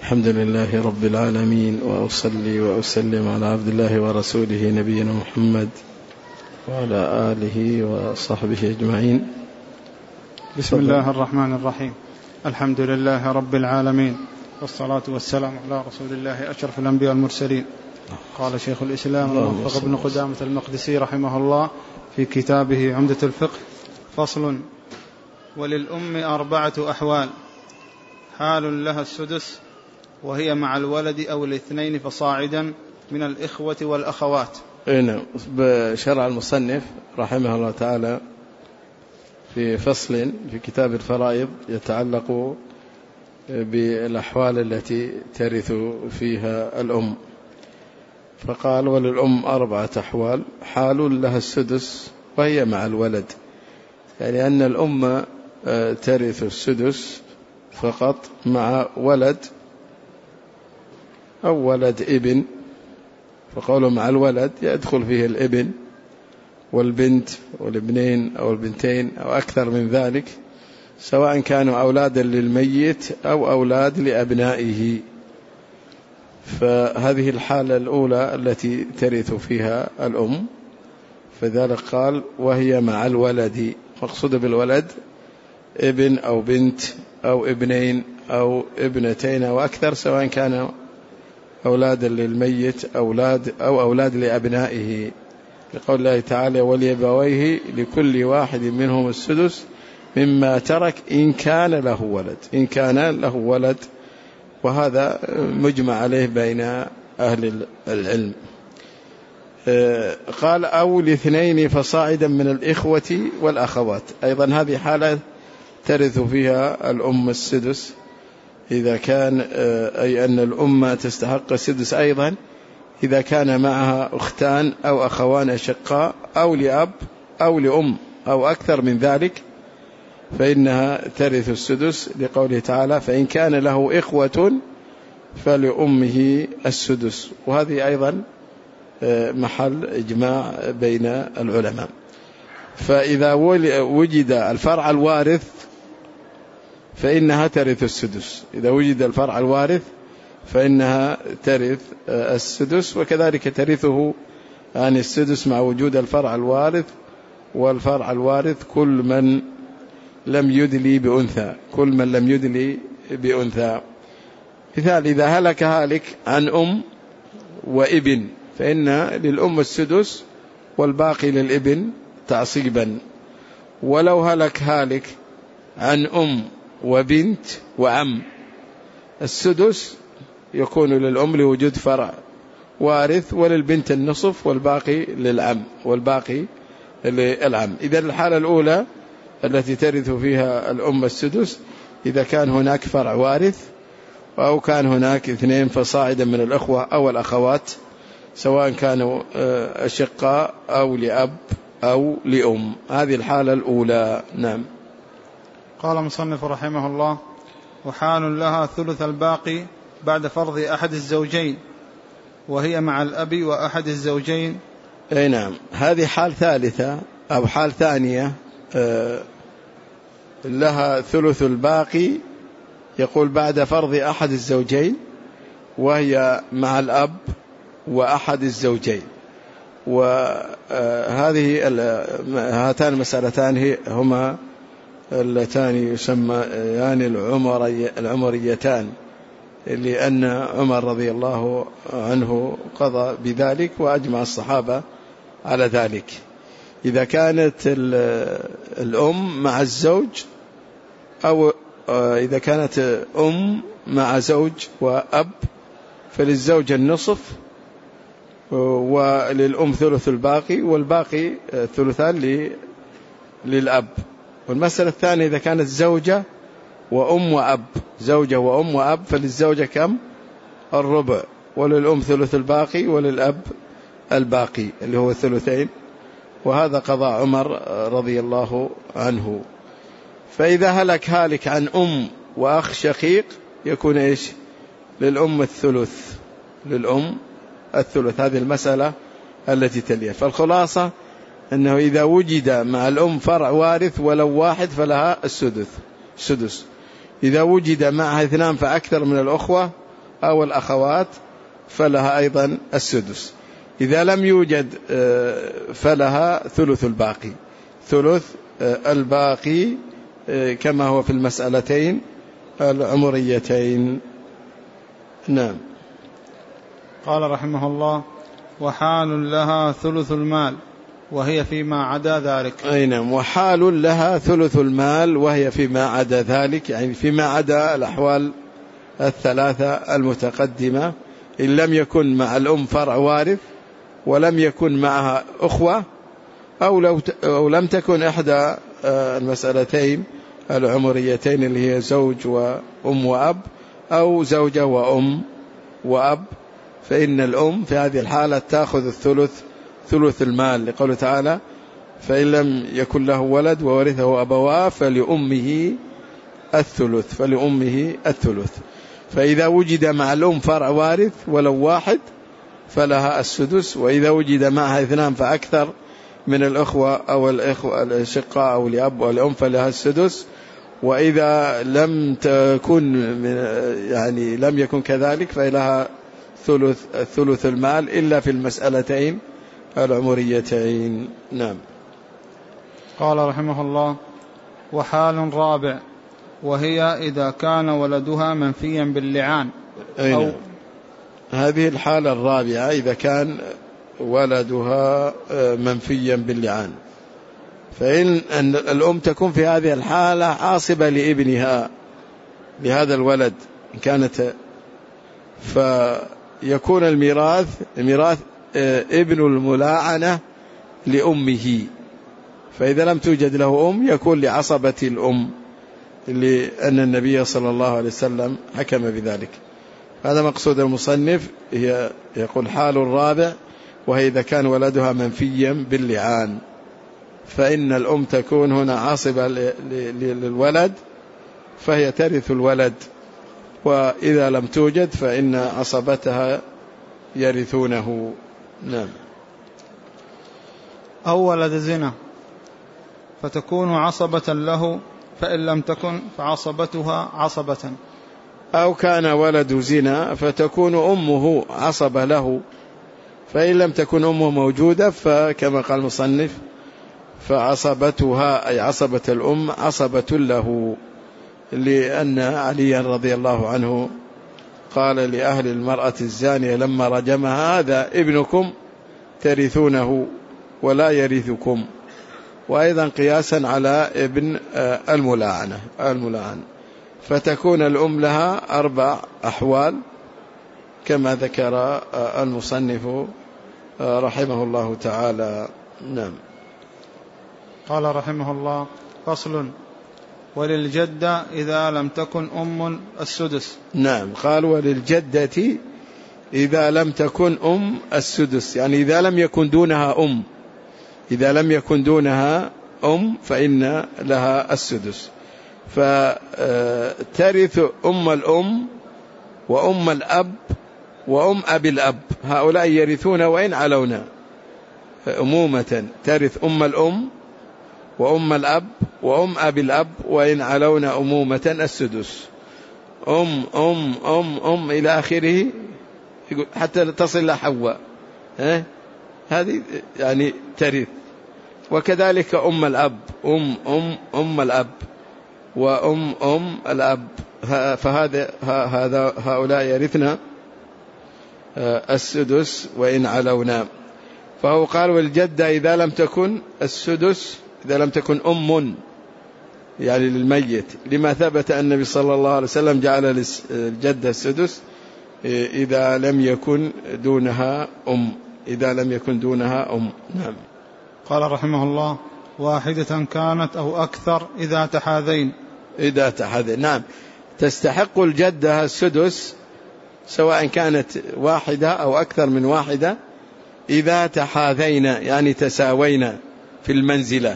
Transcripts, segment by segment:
الحمد لله رب العالمين، وأصلي وأسلم على عبد الله ورسوله نبينا محمد وعلى آله وصحبه أجمعين. بسم الله الرحمن الرحيم. الحمد لله رب العالمين، والصلاة والسلام على رسول الله أشرف الأنبياء والمرسلين. قال شيخ الإسلام الموفق بن قدامة المقدسي رحمه الله في كتابه عمدة الفقه: فصل: وللأم 4 أحوال: حال لها السدس، وهي مع الولد أو الاثنين فصاعدا من الإخوة والأخوات. هنا بشرع المصنف رحمه الله تعالى في فصل في كتاب الفرائض يتعلق بالأحوال التي ترث فيها الأم، فقال: وللأم 4 أحوال: حال لها السدس وهي مع الولد، يعني أن الأم ترث السدس فقط مع ولد أو ولد ابن، فقوله مع الولد يدخل فيه الابن والبنت والابنين أو البنتين أو أكثر من ذلك، سواء كانوا أولادا للميت أو أولاد لأبنائه. فهذه الحالة الأولى التي ترث فيها الأم، فذلك قال: وهي مع الولد. مقصود بالولد ابن أو بنت أو ابنين أو ابنتين أو أكثر، سواء كانوا أولادا للميت أو أولاد لأبنائه، لقول الله تعالى: ولأبويه لكل واحد منهم السدس مما ترك إن كان له ولد، وهذا مجمع عليه بين أهل العلم. قال: أو ل2 فصاعدا من الإخوة والأخوات. أيضا هذه حالة ترث فيها الأم السدس، إذا كان أي أن الأم تستحق السدس أيضا إذا كان معها أختان أو أخوان أشقاء أو لأب أو لأم أو أكثر من ذلك، فإنها ترث السدس، لقوله تعالى: فإن كان له إخوة فلأمه السدس. وهذه أيضا محل إجماع بين العلماء. فإذا وجد الفرع الوارث فإنها ترث السدس، إذا وجد الفرع الوارث فإنها ترث السدس، وكذلك ترثه عن السدس مع وجود الفرع الوارث. والفرع الوارث كل من لم يدلي بأنثى. مثال: إذا هلك هالك عن أم وابن فإن للأم السدس والباقي للابن تعصيبا. ولو هلك هالك عن أم وبنت وعم، السدس يكون للأم لوجود فرع وارث، وللبنت النصف والباقي للعم للعم. إذا الحالة الأولى التي ترث فيها الأم السدس إذا كان هناك فرع وارث، أو كان هناك 2 فصاعدا من الأخوة أو الأخوات، سواء كانوا أشقاء أو لأب أو لأم. هذه الحالة الأولى. نعم. قال مصنف رحمه الله: وحال لها ثلث الباقي بعد فرض أحد الزوجين، وهي مع الأب وأحد الزوجين. أي نعم، هذه حال ثالثة أو حال ثانية. لها ثلث الباقي، يقول بعد فرض أحد الزوجين، وهي مع الأب وأحد الزوجين. وهذه هاتان المسألتان هما اللتان يسميان العمريتان، لأن عمر رضي الله عنه قضى بذلك وأجمع الصحابة على ذلك. إذا كانت الأم مع الزوج، أو إذا كانت أم مع زوج وأب، فللزوج النصف، وللأم ثلث الباقي، والباقي الثلثان للأب. والمسألة الثانية: إذا كانت زوجة وأم وأب، فللزوجة كم؟ الربع، وللأم ثلث الباقي، وللأب الباقي اللي هو 2. وهذا قضاء عمر رضي الله عنه. فإذا هلك هالك عن أم وأخ شقيق يكون إيش؟ للأم الثلث. هذه المسألة التي تليها. فالخلاصة أنه إذا وجد مع الأم فرع وارث ولو واحد فلها السدس. إذا وجد معها 2 فأكثر من الأخوة أو الأخوات فلها أيضا السدس. إذا لم يوجد فلها ثلث الباقي، ثلث الباقي كما هو في المسألتين العمريتين. نعم. قال رحمه الله: وحال لها ثلث المال وهي فيما عدا ذلك. أي نعم. وحال لها ثلث المال وهي فيما عدا ذلك، يعني فيما عدا الأحوال الثلاثة المتقدمة، إن لم يكن مع الأم فرع وارث، ولم يكن معها أخوة، أو لم تكن إحدى المسألتين العمريتين اللي هي زوج وأم وأب، أو زوجة وأم وأب، فإن الأم في هذه الحالة تأخذ ثلث المال، لقوله تعالى: فإن لم يكن له ولد وورثه أبواه فلأمه الثلث. فإذا وجد مع الأم فرع وارث ولو واحد فلها السدس، وإذا وجد معها اثنان فأكثر من الأخوة أو الأشقاء أو الأب والأم فلها السدس. وإذا لم يكن كذلك فلها ثلث المال إلا في المسألتين العمريتين. نعم. قال رحمه الله: وحال رابع وهي إذا كان ولدها منفيا باللعان. أو هذه الحالة الرابعة إذا كان ولدها منفيا باللعان، فإن الأم تكون في هذه الحالة عاصبة لابنها لهذا الولد إن كانت، فيكون الميراث ابن الملاعنة لأمه، فإذا لم توجد له أم يكون لعصبة الأم، لأن النبي صلى الله عليه وسلم حكم بذلك. هذا مقصود المصنف، يقول حال الرابع وهي إذا كان ولدها منفيا باللعان، فإن الأم تكون هنا عاصبة للولد فهي ترث الولد، وإذا لم توجد فإن عصبتها يرثونه. نعم. أو ولد زنا فتكون عصبة له، فإن لم تكن فعصبتها عصبة. أو كان ولد زنا فتكون أمه عصبة له، فإن لم تكن أمه موجودة فكما قال المصنف فعصبتها أي عصبة الأم عصبة له، لأن علي رضي الله عنه قال لأهل المرأة الزانية لما رجمها: هذا ابنكم ترثونه ولا يرثكم. وأيضا قياسا على ابن الملاعنة. فتكون الأم لها 4 أحوال كما ذكر المصنف رحمه الله تعالى. نعم. قال رحمه الله: فصل: وللجدة إذا لم تكن أم السدس. نعم. قال: وللجدة إذا لم تكن أم السدس، يعني إذا لم يكن دونها أم فإن لها السدس، فترث أم الأم وأم الأب وأم أبي الأب، هؤلاء يرثون وإن علونا أمومة، ترث أم الأم وأم الأب وأم أبي الأب وإن علونا أمومة السدس، أم إلى آخره حتى تصل لحواء، هذه يعني ترث. وكذلك أم الأب أم الأب وأم الأب، هؤلاء يرثنا السدس وإن علونا. فهو قال: والجدة إذا لم تكن السدس، إذا لم تكن أم يعني للميت، لما ثبت أن النبي صلى الله عليه وسلم جعل للجدة السدس إذا لم يكن دونها أم. نعم. قال رحمه الله: واحدة كانت أو أكثر إذا تحاذين. نعم. تستحق الجدة السدس سواء كانت واحدة أو أكثر من واحدة إذا تحاذين، يعني تساوينا في المنزلة،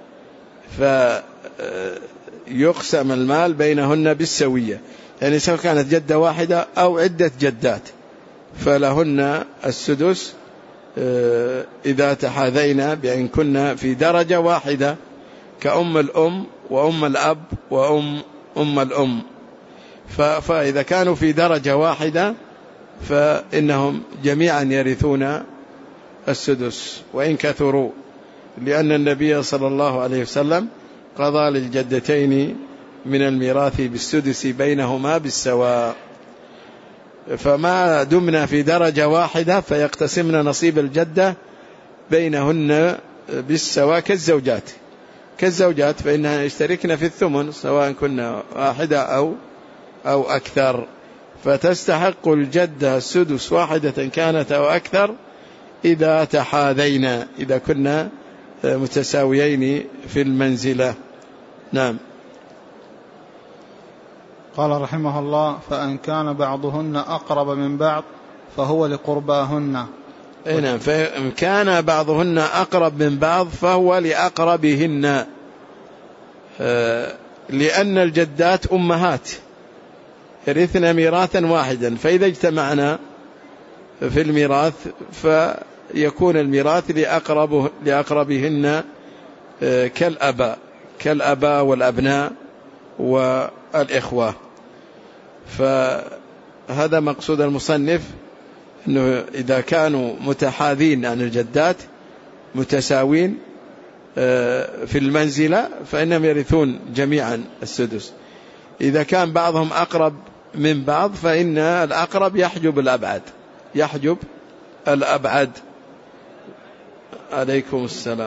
فيقسم المال بينهن بالسوية، يعني سواء كانت جدة واحدة أو عدة جدات فلهن السدس إذا تحاذينا بأن كنا في درجة واحدة كأم الأم وأم الأب وأم الأم. فإذا كانوا في درجة واحدة فإنهم جميعا يرثون السدس وإن كثروا، لأن النبي صلى الله عليه وسلم قضى للجدتين من الميراث بالسدس بينهما بالسواء. فما دمنا في درجة واحدة فيقتسمن نصيب الجدة بينهن بالسواء كالزوجات فإنها يشتركن في الثمن سواء كنا واحدة أو أكثر، فتستحق الجدة السدس واحدة كانت أو أكثر إذا تحاذينا، إذا كنا متساويين في المنزلة. نعم. قال رحمه الله: فإن كان بعضهن أقرب من بعض فهو لقرباهن. نعم، فإن كان بعضهن أقرب من بعض فهو لأقربهن، لأن الجدات أمهات يرثن ميراثا واحدا، فإذا اجتمعنا في الميراث فيكون الميراث لأقربهن كالأباء والأبناء والإخوة. فهذا مقصود المصنف، أنه إذا كانوا متحاذين عن الجدات متساوين في المنزلة فإنهم يرثون جميعا السدس. إذا كان بعضهم أقرب من بعض فإن الأقرب يحجب الأبعد. عليكم السلام.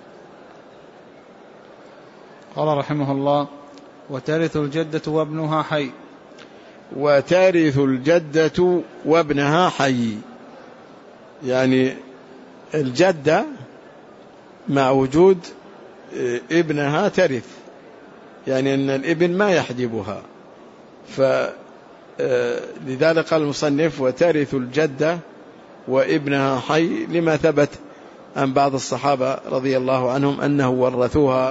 قال رحمه الله: وترث الجدة وابنها حي. وترث الجدة وابنها حي، يعني الجدة مع وجود ابنها ترث، يعني أن الابن ما يحجبها، فلذلك قال المصنف: وترث الجدة وابنها حي، لما ثبت عن بعض الصحابة رضي الله عنهم أنه ورثوها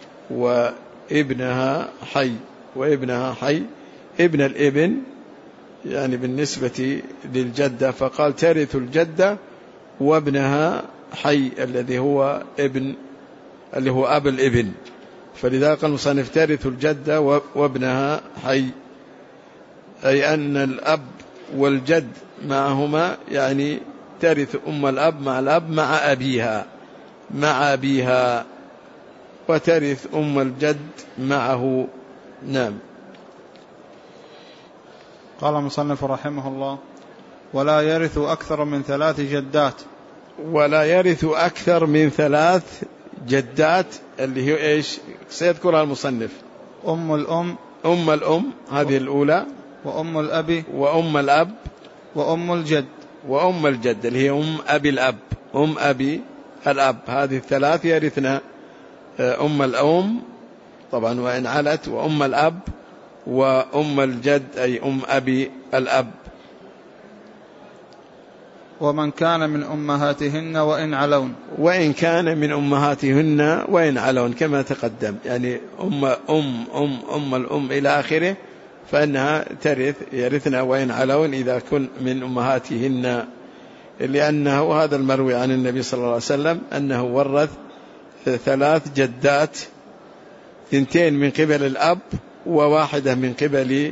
وابنها حي ابن الابن يعني بالنسبة للجدة، فقال ترث الجدة وابنها حي الذي هو أب الابن، فلذلك المصنف ترث الجدة وابنها حي، أي أن الأب والجد معهما، يعني ترث أم الأب مع الأب مع أبيها وترث أم الجد معه. نعم. قال المصنف رحمه الله: ولا يرث أكثر من 3 جدات. ولا يرث أكثر من 3 جدات، اللي هي إيش سيذكرها المصنف؟ أم الأم هذه الأولى، وأم الأب، وأم الأب، وأم الجد اللي هي أم أبي الأب. هذه الثلاث يرثنا أم الأم طبعا وإن علت، وأم الأب، وأم الجد أي أم أبي الأب. ومن كان من أمهاتهن وإن علون كما تقدم، يعني أم الأم إلى آخره، فإنها يرثنا وإن علون إذا كن من أمهاتهن، لأنه هذا المروي عن النبي صلى الله عليه وسلم أنه ورث 3 جدات، 2 من قبل الأب، وواحدة من قبل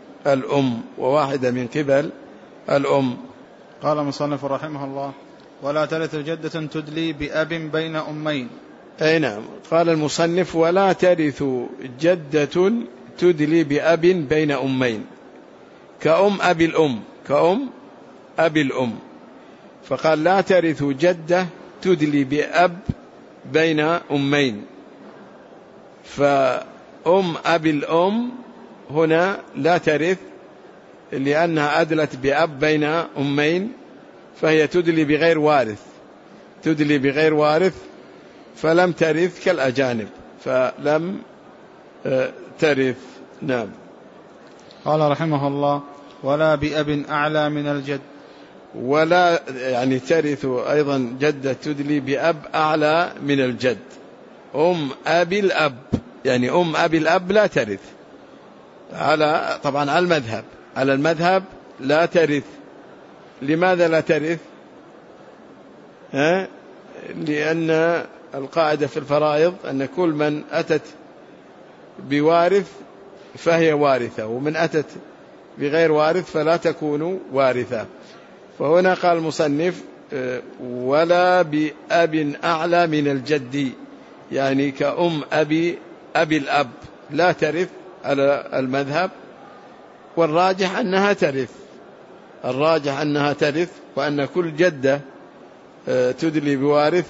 الأم. قال المصنف رحمه الله: ولا ترث جدة تدلي بأب بين أمين. أي نعم. قال المصنف: ولا ترث جدة تدلي بأب بين أمين، كأم أبي الأم، فقال لا ترث جدة تدلي بأب بين أمين، فأم أبي الأم هنا لا ترث لأنها أدلت بأب بين أمين، فهي تدلي بغير وارث فلم ترث كالأجانب، فلم ترث. نعم. قال رحمه الله: ولا بأب أعلى من الجد. ولا يعني ترث أيضا جدة تدلي بأب أعلى من الجد. أم أبي الأب، يعني أم أبي الأب لا ترث، طبعا على المذهب لا ترث. لماذا لا ترث؟ لأن القاعدة في الفرائض أن كل من أتت بوارث فهي وارثة، ومن أتت بغير وارث فلا تكون وارثة. فهنا قال المصنف ولا بأب أعلى من الجد، يعني كأم أبي الأب لا ترث على المذهب، والراجح أنها ترث، وأن كل جدة تدلي بوارث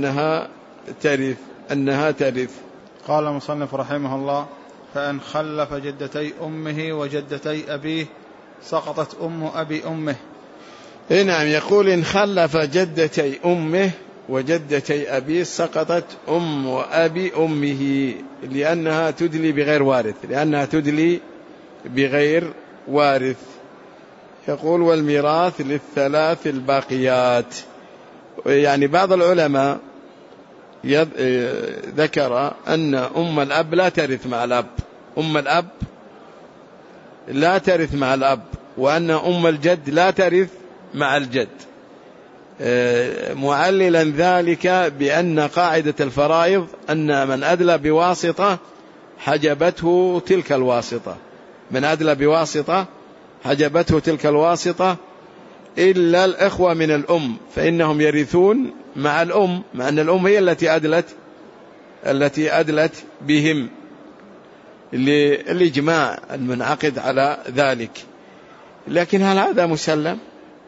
أنها ترث. قال المصنف رحمه الله: فإن خلف جدتي أمه وجدتي أبيه سقطت أم أبي أمه. نعم، يقول إن خلف جدتي أمه وجدتي أبيه سقطت أم أبي أمه، لأنها تدلي بغير وارث. يقول والميراث للثلاث الباقيات. يعني بعض العلماء ذكر أن أم الأب لا ترث مع الأب، أم الأب لا ترث مع الأب، وأن أم الجد لا ترث مع الجد، معللا ذلك بأن قاعدة الفرائض أن من أدلى بواسطة حجبته تلك الواسطة، حجبته تلك الواسطة إلا الإخوة من الأم فإنهم يرثون مع الأم، مع أن الأم هي التي أدلت بهم، الإجماع المنعقد على ذلك. لكن هل هذا مسلم؟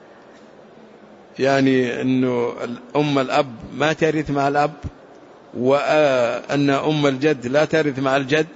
يعني أنه أم الأب ما ترث مع الأب، وأن أم الجد لا ترث مع الجد؟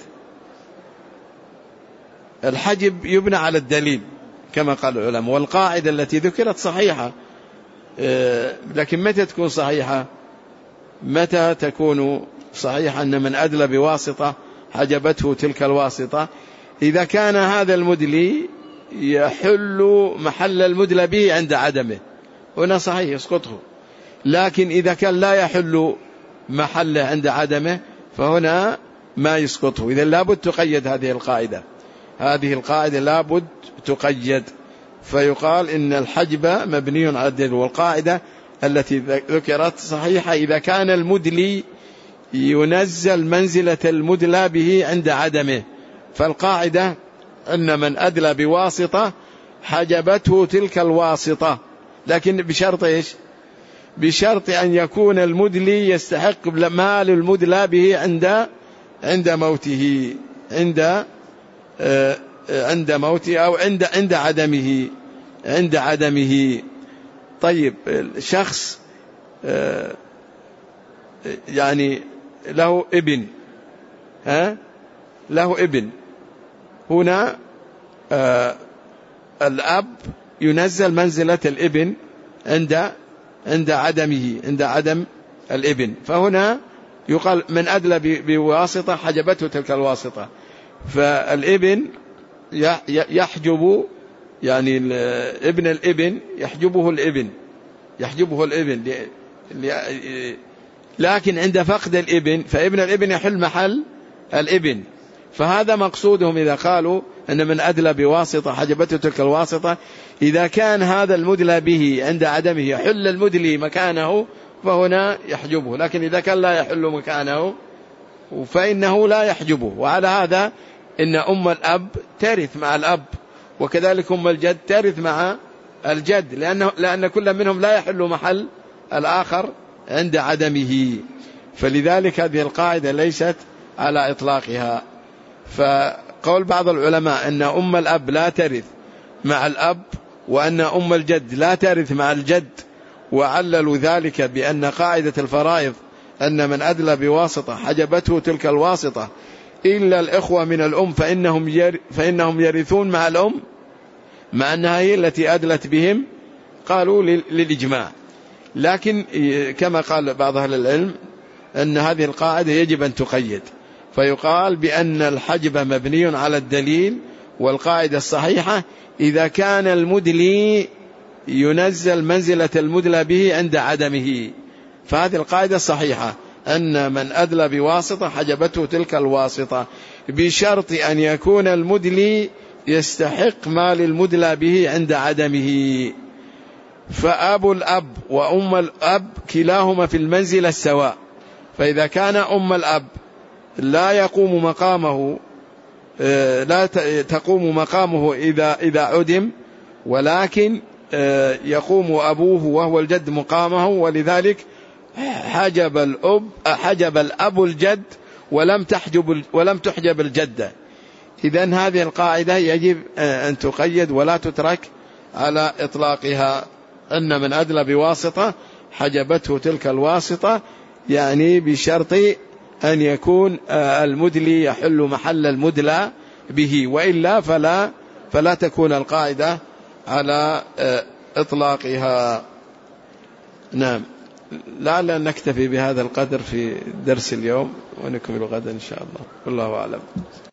الحجب يبنى على الدليل كما قال العلماء، والقاعدة التي ذكرت صحيحة، لكن متى تكون صحيحة؟ متى تكون صحيحة أن من أدلى بواسطة حجبته تلك الواسطة؟ إذا كان هذا المدلي يحل محل المدلى به عند عدمه، هنا صحيح يسقطه. لكن إذا كان لا يحل محله عند عدمه فهنا ما يسقطه. إذا لابد تقيد هذه القاعدة لابد تقيد، فيقال إن الحجب مبني على الدليل. والقاعدة التي ذكرت صحيحة إذا كان المدلي ينزل منزلة المدلى به عند عدمه، فالقاعدة أن من أدلى بواسطة حجبته تلك الواسطة، لكن بشرط إيش؟ بشرط أن يكون المدلي يستحق مال المدلى به عند موته، عند موته أو عند عدمه. طيب شخص يعني له ابن، هنا الأب ينزل منزلة الابن عند عدم الابن، فهنا يقال من أدلى بواسطة حجبته تلك الواسطة، فالابن يحجب، يعني ابن الابن يحجبه الابن لكن عند فقد الابن فابن الابن يحل محل الابن. فهذا مقصودهم إذا قالوا أن من أدلى بواسطة حجبته تلك الواسطة، إذا كان هذا المدلى به عند عدمه يحل المدلي مكانه فهنا يحجبه، لكن إذا كان لا يحل مكانه فإنه لا يحجبه. وعلى هذا إن أم الأب ترث مع الأب، وكذلك أم الجد ترث مع الجد، لأن كل منهم لا يحل محل الآخر عند عدمه. فلذلك هذه القاعدة ليست على إطلاقها. فقول بعض العلماء أن أم الأب لا ترث مع الأب، وأن أم الجد لا ترث مع الجد، وعللوا ذلك بأن قاعدة الفرائض أن من أدلى بواسطة حجبته تلك الواسطة إلا الإخوة من الأم فإنهم يرثون مع الأم، مع أنها هي التي أدلت بهم، قالوا للإجماع. لكن كما قال بعض أهل العلم أن هذه القاعدة يجب أن تقيد، فيقال بأن الحجب مبني على الدليل، والقاعدة الصحيحة إذا كان المدلي ينزل منزلة المدلى به عند عدمه، فهذه القاعدة الصحيحة أن من أدلى بواسطة حجبته تلك الواسطة، بشرط أن يكون المدلي يستحق مال المدلى به عند عدمه. فأب الأب وأم الأب كلاهما في المنزلة السواء، فإذا كان أم الأب لا يقوم مقامه لا تقوم مقامه إذا عدم، ولكن يقوم أبوه وهو الجد مقامه، ولذلك حجب الأب الجد ولم تحجب الجدة. إذن هذه القاعدة يجب أن تقيد ولا تترك على إطلاقها، أن من أدلى بواسطة حجبته تلك الواسطة، يعني بشرط أن يكون المدلي يحل محل المدلى به، وإلا فلا تكون القاعدة على إطلاقها. نعم، لعل نكتفي بهذا القدر في درس اليوم ونكمل غدا إن شاء الله، والله أعلم.